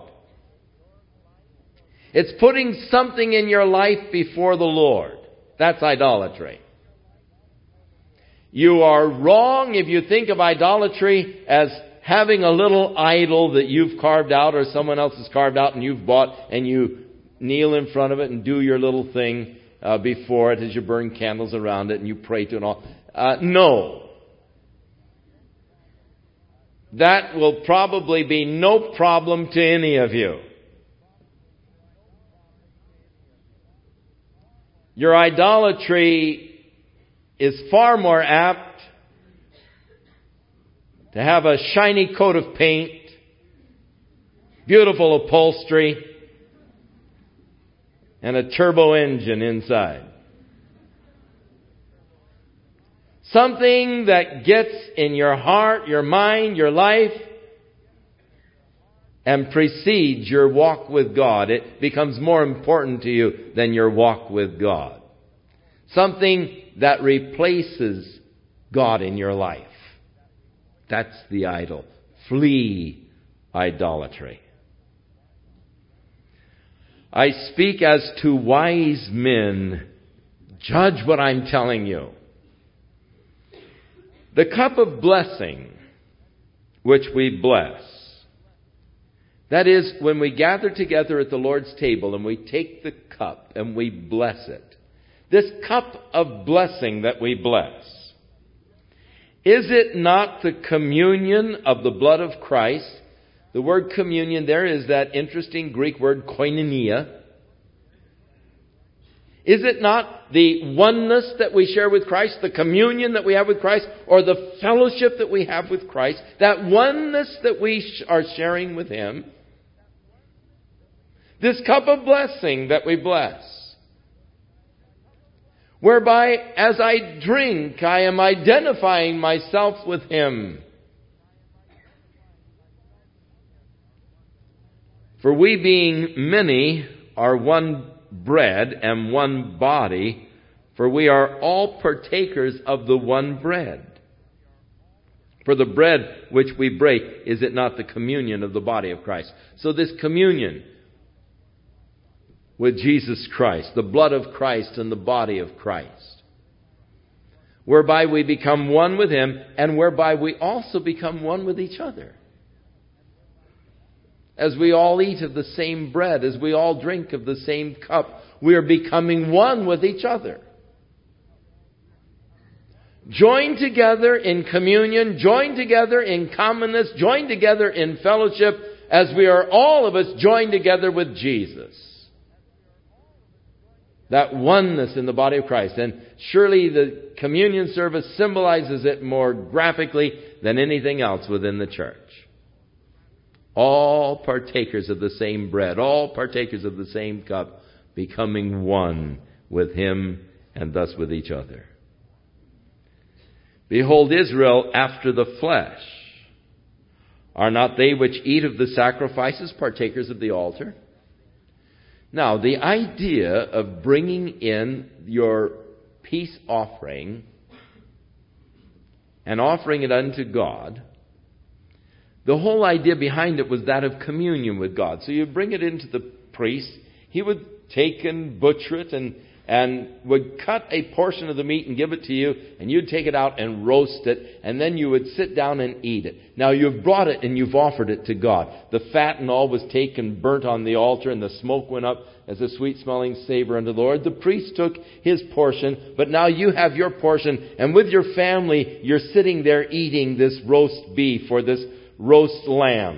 It's putting something in your life before the Lord. That's idolatry. You are wrong if you think of idolatry as having a little idol that you've carved out or someone else has carved out and you've bought, and you kneel in front of it and do your little thing uh, before it as you burn candles around it and you pray to it and all. Uh, no. That will probably be no problem to any of you. Your idolatry is far more apt to have a shiny coat of paint, beautiful upholstery, and a turbo engine inside. Something that gets in your heart, your mind, your life, and precedes your walk with God. It becomes more important to you than your walk with God. Something that replaces God in your life. That's the idol. Flee idolatry. I speak as to wise men. Judge what I'm telling you. The cup of blessing which we bless. That is, when we gather together at the Lord's table and we take the cup and we bless it. This cup of blessing that we bless. Is it not the communion of the blood of Christ? The word communion there is that interesting Greek word koinonia. Is it not the oneness that we share with Christ, the communion that we have with Christ, or the fellowship that we have with Christ, that oneness that we are sharing with Him? This cup of blessing that we bless, whereby as I drink, I am identifying myself with Him. For we being many are one bread and one body, for we are all partakers of the one bread. For the bread which we break, is it not the communion of the body of Christ? So this communion with Jesus Christ, the blood of Christ and the body of Christ, whereby we become one with Him, and whereby we also become one with each other. As we all eat of the same bread, as we all drink of the same cup, we are becoming one with each other. Joined together in communion, joined together in commonness, joined together in fellowship, as we are all of us joined together with Jesus. That oneness in the body of Christ. And surely the communion service symbolizes it more graphically than anything else within the church. All partakers of the same bread, all partakers of the same cup, becoming one with Him and thus with each other. Behold, Israel after the flesh. Are not they which eat of the sacrifices partakers of the altar? Now, the idea of bringing in your peace offering and offering it unto God, the whole idea behind it was that of communion with God. So you bring it into the priest. He would take and butcher it and, and would cut a portion of the meat and give it to you, and you'd take it out and roast it, and then you would sit down and eat it. Now you've brought it and you've offered it to God. The fat and all was taken, burnt on the altar, and the smoke went up as a sweet-smelling savor unto the Lord. The priest took his portion, but now you have your portion, and with your family, you're sitting there eating this roast beef or this roast lamb.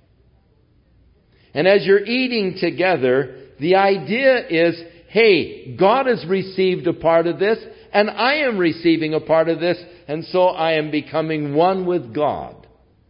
And as you're eating together, the idea is, hey, God has received a part of this, and I am receiving a part of this, and so I am becoming one with God.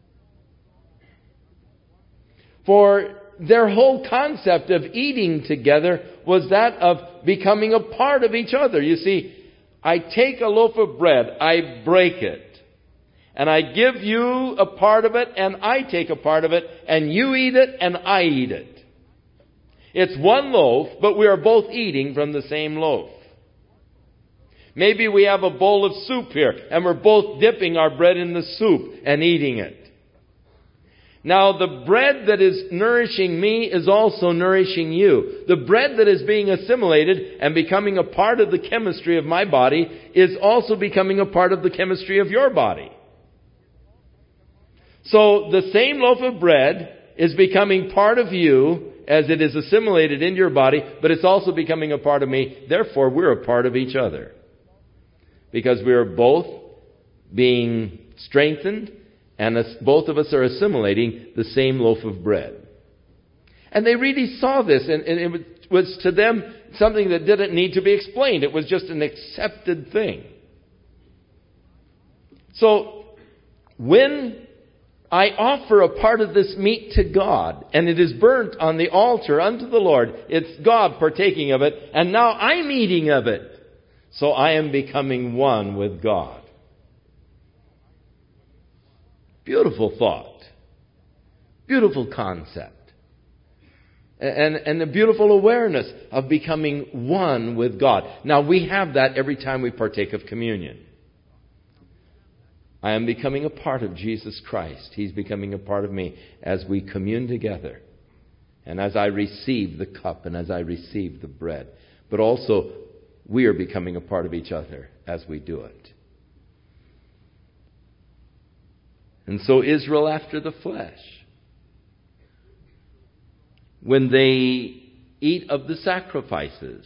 For their whole concept of eating together was that of becoming a part of each other. You see, I take a loaf of bread, I break it, and I give you a part of it, and I take a part of it, and you eat it, and I eat it. It's one loaf, but we are both eating from the same loaf. Maybe we have a bowl of soup here, and we're both dipping our bread in the soup and eating it. Now, the bread that is nourishing me is also nourishing you. The bread that is being assimilated and becoming a part of the chemistry of my body is also becoming a part of the chemistry of your body. So, the same loaf of bread is becoming part of you as it is assimilated into your body, but it's also becoming a part of me. Therefore, we're a part of each other. Because we are both being strengthened, and both of us are assimilating the same loaf of bread. And they really saw this, and, and it was to them something that didn't need to be explained. It was just an accepted thing. So, when I offer a part of this meat to God, and it is burnt on the altar unto the Lord, it's God partaking of it, and now I'm eating of it. So I am becoming one with God. Beautiful thought. Beautiful concept. And, and a beautiful awareness of becoming one with God. Now we have that every time we partake of communion. I am becoming a part of Jesus Christ. He's becoming a part of me as we commune together. And as I receive the cup and as I receive the bread. But also, we are becoming a part of each other as we do it. And so Israel after the flesh, when they eat of the sacrifices,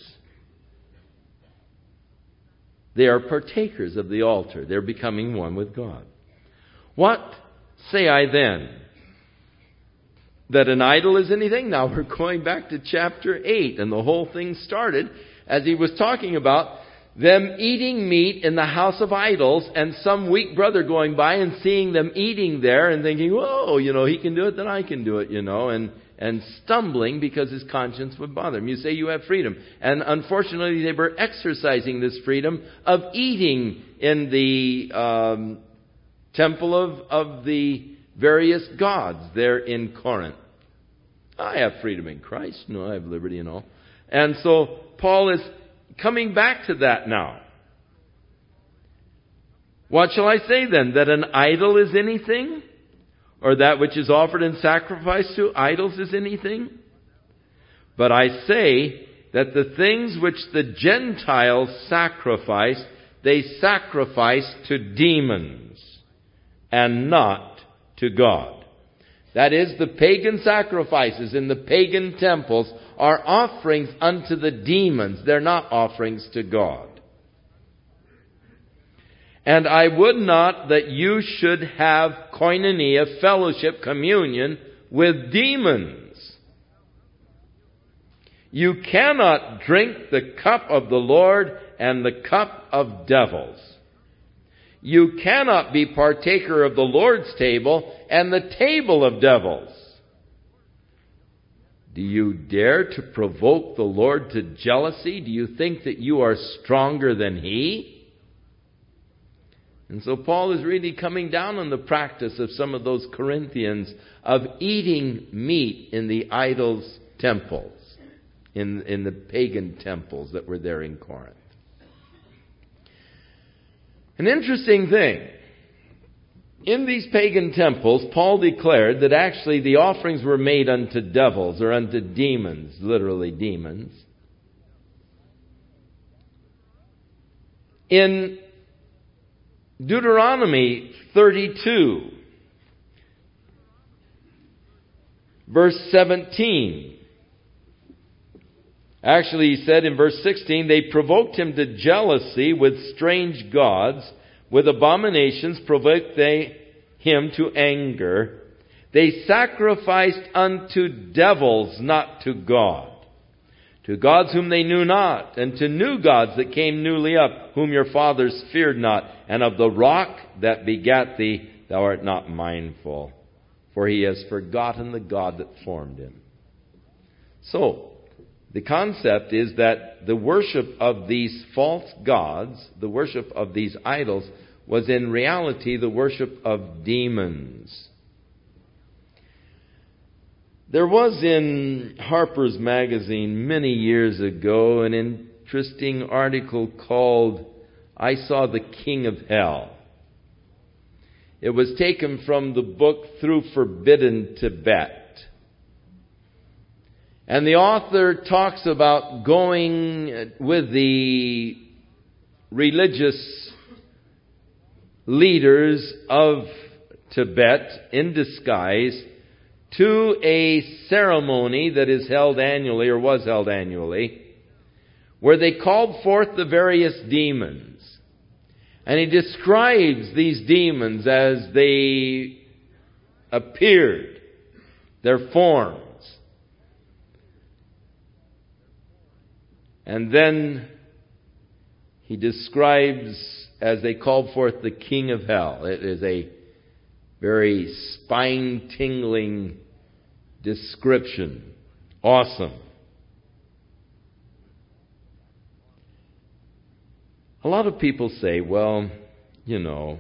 they are partakers of the altar. They're becoming one with God. What say I then? That an idol is anything? Now we're going back to chapter eight, and the whole thing started as he was talking about them eating meat in the house of idols, and some weak brother going by and seeing them eating there and thinking, whoa, you know, he can do it, then I can do it, you know, and and stumbling because his conscience would bother him. You say you have freedom. And unfortunately, they were exercising this freedom of eating in the um, temple of, of the various gods there in Corinth. I have freedom in Christ. No, I have liberty and all. And so Paul is coming back to that now. What shall I say then? That an idol is anything? Or that which is offered in sacrifice to idols is anything? But I say that the things which the Gentiles sacrifice, they sacrifice to demons and not to God. That is, the pagan sacrifices in the pagan temples are offerings unto the demons. They're not offerings to God. And I would not that you should have koinonia, fellowship, communion with demons. You cannot drink the cup of the Lord and the cup of devils. You cannot be partaker of the Lord's table and the table of devils. Do you dare to provoke the Lord to jealousy? Do you think that you are stronger than He? And so Paul is really coming down on the practice of some of those Corinthians of eating meat in the idols' temples, in, in the pagan temples that were there in Corinth. An interesting thing. In these pagan temples, Paul declared that actually the offerings were made unto devils or unto demons, literally demons. In Deuteronomy thirty-two, verse seventeen, actually he said in verse sixteen, they provoked him to jealousy with strange gods, with abominations provoked they him to anger. They sacrificed unto devils, not to God. To gods whom they knew not, and to new gods that came newly up, whom your fathers feared not. And of the rock that begat thee, thou art not mindful, for he has forgotten the God that formed him. So, the concept is that the worship of these false gods, the worship of these idols, was in reality the worship of demons. There was in Harper's Magazine many years ago an interesting article called I Saw the King of Hell. It was taken from the book Through Forbidden Tibet. And the author talks about going with the religious leaders of Tibet in disguise to a ceremony that is held annually, or was held annually, where they called forth the various demons. And he describes these demons as they appeared, their forms. And then he describes, as they called forth, the King of Hell. It is a very spine-tingling description. Awesome. A lot of people say, well, you know,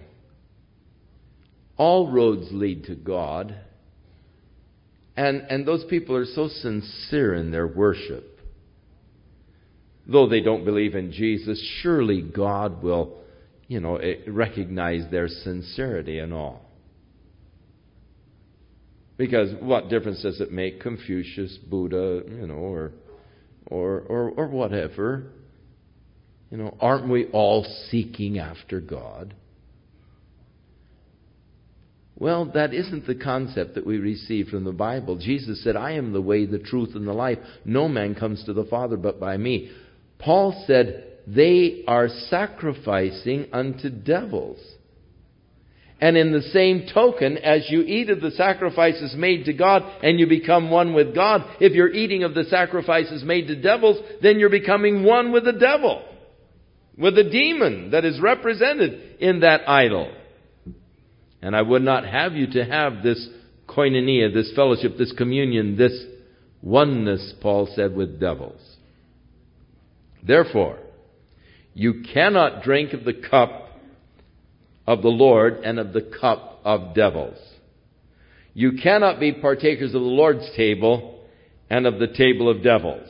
all roads lead to God. And, and those people are so sincere in their worship. Though they don't believe in Jesus, surely God will, you know, recognize their sincerity and all. Because what difference does it make? Confucius, Buddha, you know, or, or, or, or whatever. You know, aren't we all seeking after God? Well, that isn't the concept that we receive from the Bible. Jesus said, I am the way, the truth, and the life. No man comes to the Father but by me. Paul said, they are sacrificing unto devils. And in the same token, as you eat of the sacrifices made to God and you become one with God, if you're eating of the sacrifices made to devils, then you're becoming one with the devil, with the demon that is represented in that idol. And I would not have you to have this koinonia, this fellowship, this communion, this oneness, Paul said, with devils. Therefore, you cannot drink of the cup of the Lord and of the cup of devils. You cannot be partakers of the Lord's table and of the table of devils.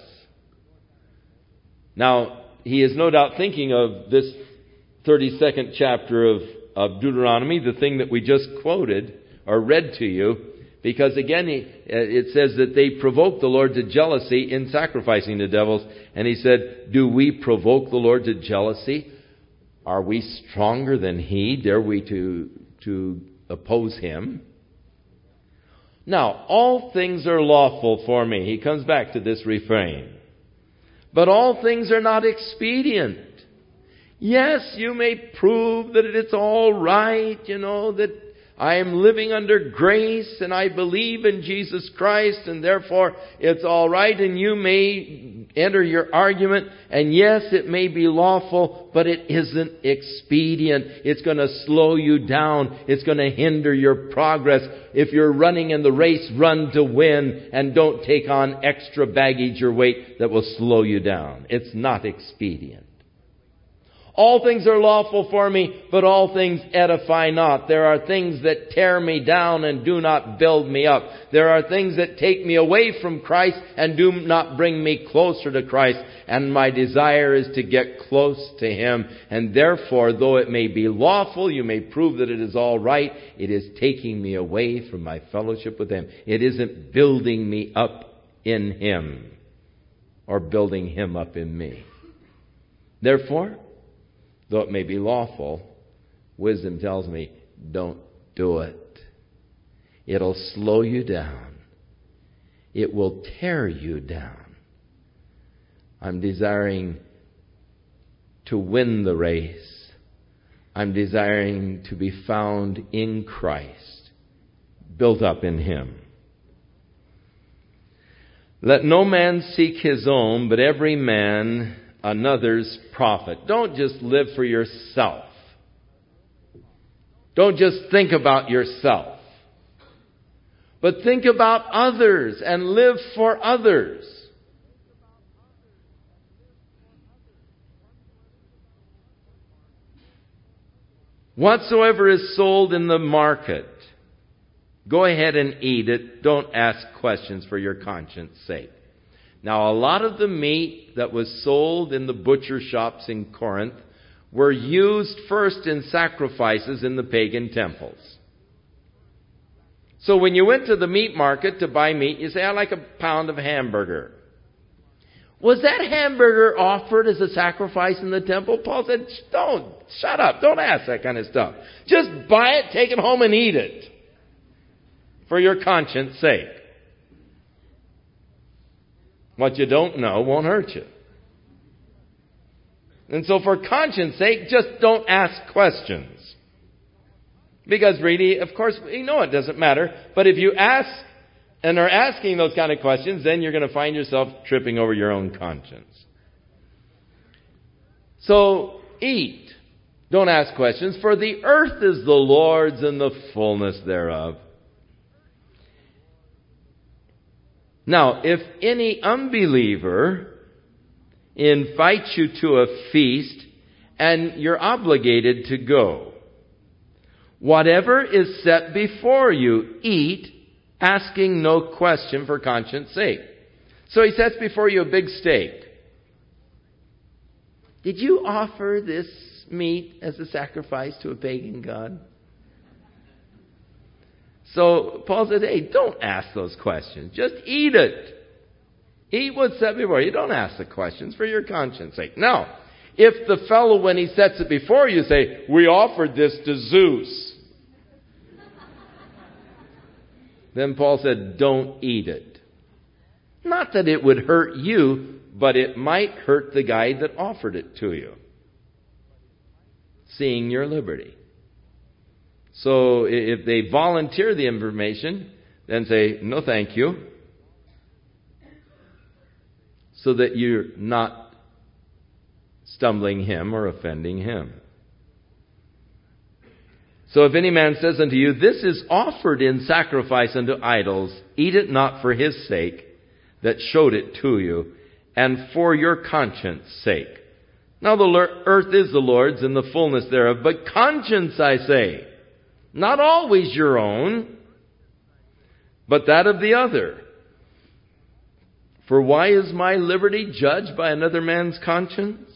Now, he is no doubt thinking of this thirty-second chapter of, of Deuteronomy, the thing that we just quoted or read to you, because again, he, it says that they provoked the Lord to jealousy in sacrificing to devils. And he said, do we provoke the Lord to jealousy? Are we stronger than he? Dare we to, to oppose him? Now, all things are lawful for me. He comes back to this refrain. But all things are not expedient. Yes, you may prove that it's all right, you know, that I am living under grace and I believe in Jesus Christ and therefore it's all right, and you may enter your argument, and yes, it may be lawful, but it isn't expedient. It's going to slow you down. It's going to hinder your progress. If you're running in the race, run to win, and don't take on extra baggage or weight that will slow you down. It's not expedient. All things are lawful for me, but all things edify not. There are things that tear me down and do not build me up. There are things that take me away from Christ and do not bring me closer to Christ. And my desire is to get close to Him. And therefore, though it may be lawful, you may prove that it is all right, it is taking me away from my fellowship with Him. It isn't building me up in Him or building Him up in me. Therefore, though it may be lawful, wisdom tells me, don't do it. It'll slow you down. It will tear you down. I'm desiring to win the race. I'm desiring to be found in Christ, built up in Him. Let no man seek his own, but every man another's profit. Don't just live for yourself. Don't just think about yourself. But think about others and live for others. Whatsoever is sold in the market, go ahead and eat it. Don't ask questions for your conscience sake. Now, a lot of the meat that was sold in the butcher shops in Corinth were used first in sacrifices in the pagan temples. So when you went to the meat market to buy meat, you say, I'd like a pound of hamburger. Was that hamburger offered as a sacrifice in the temple? Paul said, don't, shut up, don't ask that kind of stuff. Just buy it, take it home and eat it for your conscience sake. What you don't know won't hurt you. And so for conscience sake, just don't ask questions. Because really, of course, you know it doesn't matter. But if you ask and are asking those kind of questions, then you're going to find yourself tripping over your own conscience. So eat. Don't ask questions. For the earth is the Lord's and the fullness thereof. Now, if any unbeliever invites you to a feast and you're obligated to go, whatever is set before you, eat, asking no question for conscience sake. So he sets before you a big steak. Did you offer this meat as a sacrifice to a pagan god? So Paul said, hey, don't ask those questions. Just eat it. Eat what's set before you. Don't ask the questions for your conscience sake. Now, if the fellow, when he sets it before you, say, we offered this to Zeus, then Paul said, don't eat it. Not that it would hurt you, but it might hurt the guy that offered it to you, seeing your liberty. So if they volunteer the information, then say, no thank you, so that you're not stumbling him or offending him. So if any man says unto you, this is offered in sacrifice unto idols, eat it not for his sake that showed it to you, and for your conscience sake. Now the earth is the Lord's and the fullness thereof, but conscience, I say, not always your own, but that of the other. For why is my liberty judged by another man's conscience?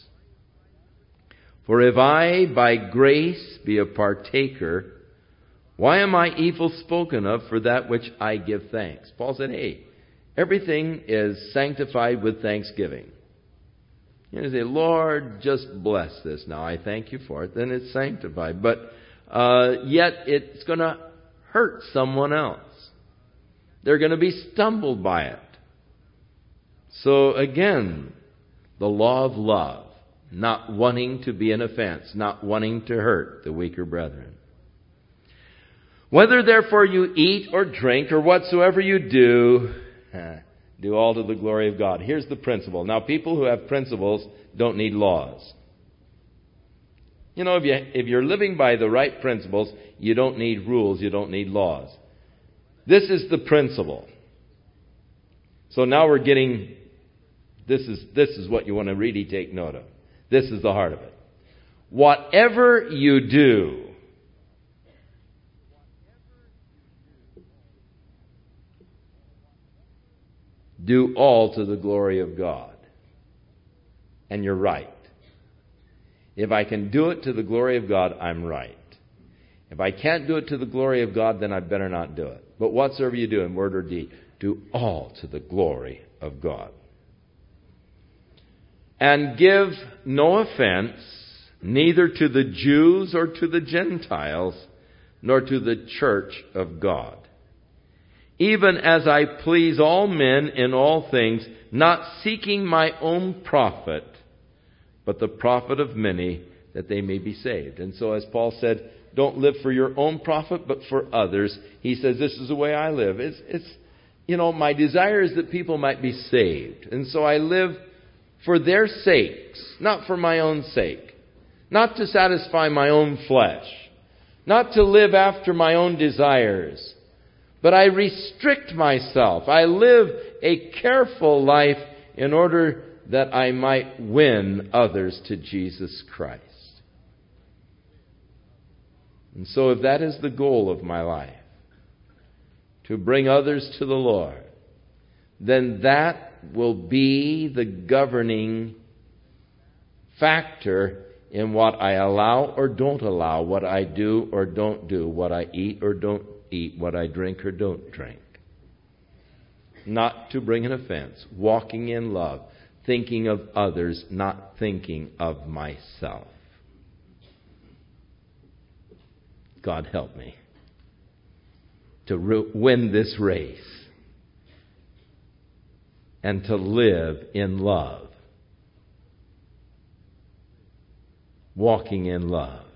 For if I by grace be a partaker, why am I evil spoken of for that which I give thanks? Paul said, hey, everything is sanctified with thanksgiving. You say, Lord, just bless this now. I thank you for it. Then it's sanctified. But uh, yet it's going to hurt someone else. They're going to be stumbled by it. So again, the law of love, not wanting to be an offense, not wanting to hurt the weaker brethren. Whether therefore you eat or drink or whatsoever you do, do all to the glory of God. Here's the principle. Now, people who have principles don't need laws. You know, if, you, if you're living by the right principles, you don't need rules, you don't need laws. This is the principle. So now we're getting, this is, this is what you want to really take note of. This is the heart of it. Whatever you do, do all to the glory of God. And you're right. If I can do it to the glory of God, I'm right. If I can't do it to the glory of God, then I better not do it. But whatsoever you do in word or deed, do all to the glory of God. And give no offense, neither to the Jews or to the Gentiles, nor to the church of God. Even as I please all men in all things, not seeking my own profit, but the profit of many, that they may be saved. And so as Paul said, don't live for your own profit, but for others. He says, this is the way I live. It's, it's, you know, my desire is that people might be saved. And so I live for their sakes, not for my own sake. Not to satisfy my own flesh. Not to live after my own desires. But I restrict myself. I live a careful life in order that I might win others to Jesus Christ. And so if that is the goal of my life, to bring others to the Lord, then that will be the governing factor in what I allow or don't allow, what I do or don't do, what I eat or don't eat, what I drink or don't drink. Not to bring an offense, walking in love, thinking of others, not thinking of myself. God help me to re- win this race and to live in love, walking in love,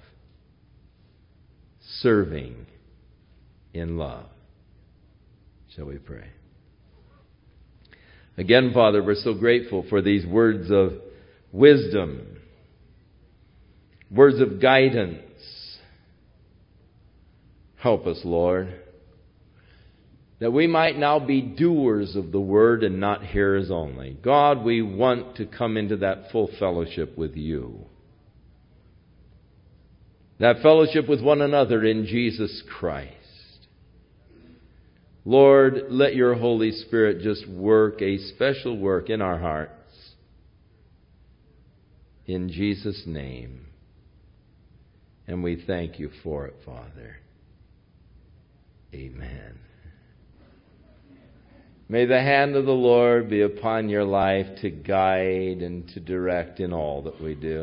serving in love. Shall we pray? Again, Father, we're so grateful for these words of wisdom, words of guidance. Help us, Lord, that we might now be doers of the word and not hearers only. God, we want to come into that full fellowship with you. That fellowship with one another in Jesus Christ. Lord, let your Holy Spirit just work a special work in our hearts. In Jesus' name. And we thank you for it, Father. Amen. May the hand of the Lord be upon your life to guide and to direct in all that we do.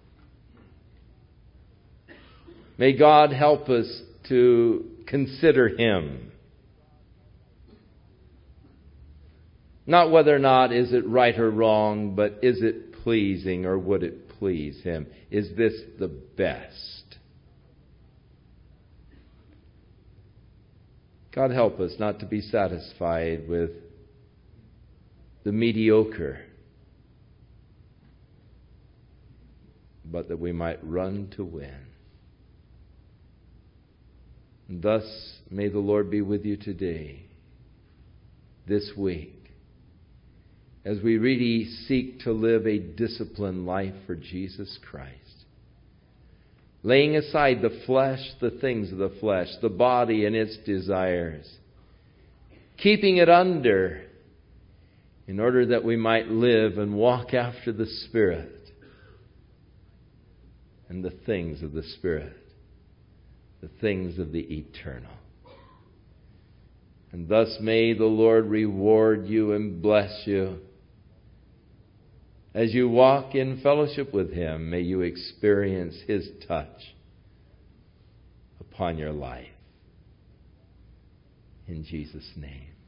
May God help us to consider Him. Not whether or not is it right or wrong, but is it pleasing or would it please Him? Is this the best? God help us not to be satisfied with the mediocre, but that we might run to win. And thus, may the Lord be with you today, this week, as we really seek to live a disciplined life for Jesus Christ. Laying aside the flesh, the things of the flesh, the body and its desires. Keeping it under in order that we might live and walk after the Spirit and the things of the Spirit, the things of the eternal. And thus may the Lord reward you and bless you. As you walk in fellowship with Him, may you experience His touch upon your life. In Jesus' name.